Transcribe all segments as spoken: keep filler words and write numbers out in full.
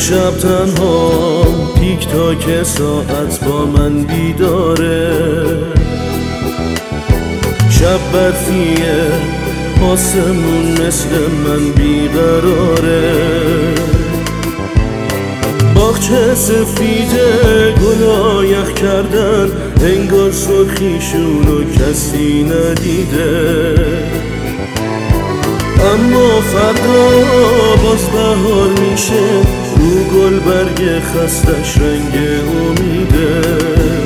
شب تنها تیک تاک ساعت با من بیداره، شب برفیه آسمون مثل من بیقراره، باغچه سفیده گلا یخ کردن انگار سرخیشونو کسی ندیده، اما فردا باز بهار میشه، رو گل برگ خستش رنگ امیده.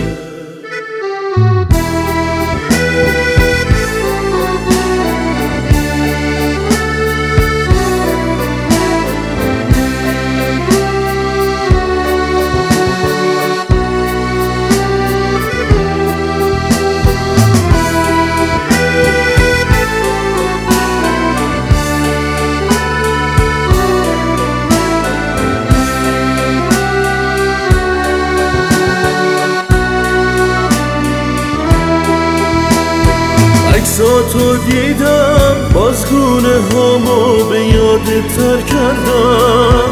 عکساتو دیدم بازگونه هامو به یادت تر کردم،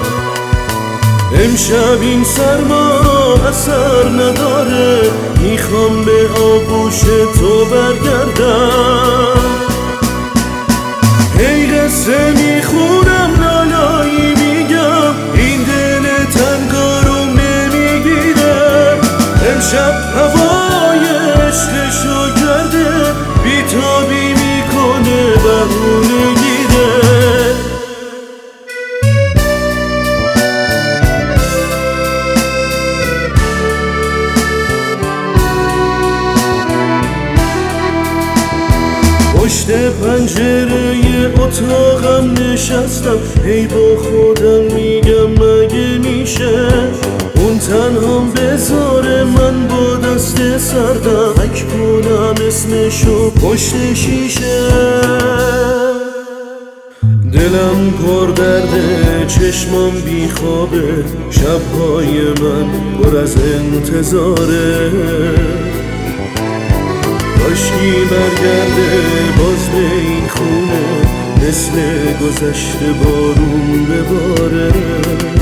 امشب این سرما اثر نداره، میخوام به آغوش تو برگردم. هی قصه میخونم لالایی میگم، این دل تنگارو نمیگیره، امشب هوای عشقشو کرده بیتابی میکنه بهونه گیره. پشت پنجره اتاقم نشستم، هی با خودم میگم مگه میشه اون تنهام بذاره من با دست سردم حک کنم اسمشو پشت شیشه. دلم پر درده چشمام بیخوابه، شبهای من پر از انتظاره، کاشکی برگرده باز به این خونه، مثل گذشته بارون بباره.